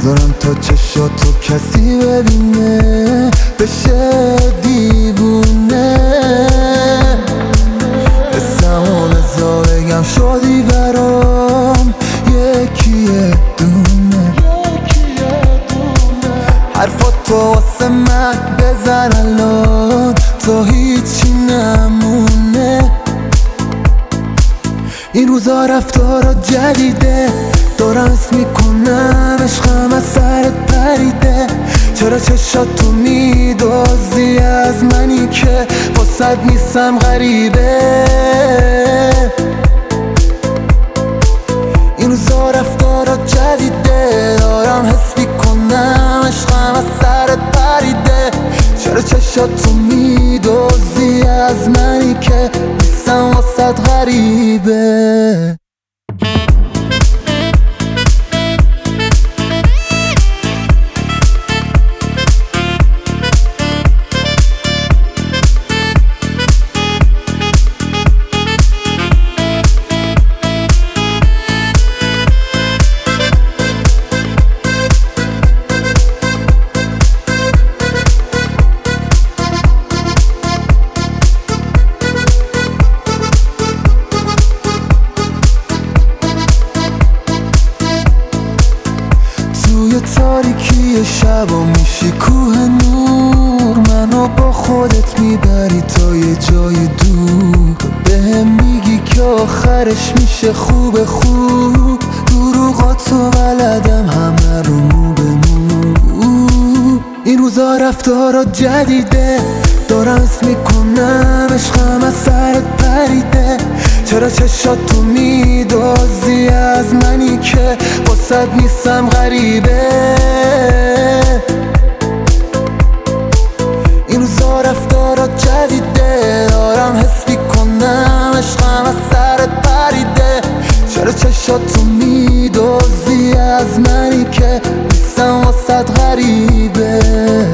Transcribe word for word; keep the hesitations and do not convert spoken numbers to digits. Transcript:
نذارم تا چشاتو کسی ببینه بشه دیوونه. حسمو بزا بگم شدی برام یکی دونه. حرفاتو واسه من بزن الان تا هیچی نمونه. این روزا رفتارا جدیده، دارم حس میکنم عشقم از سرت پریده. چرا چشاتو میدازی از منی که واسد نیستم غریبه؟ این روزا رفتارا جدیده، دارم حس میکنم عشقم از سرت پریده. چرا چشاتو میدازی از منی که نیستم واسد غریبه؟ توی تاریکی شبا میشی کوه نور، منو با خودت میبری تا یه جای دور. بهم میگی که آخرش میشه خوب خوب، دروغاتو بلدم همه رو مو به مو. این روزا رفتارا جدیده، دارم حس میکنم عشقم از سرت پریده. چرا چشاتو میدازی از منی که واسد نیستم غریبه؟ این روزا رفتارا جدیده، دارم حس میکنم عشقم از سرت پریده. چرا چشاتو میدازی از منی که نیستم واسد غریبه؟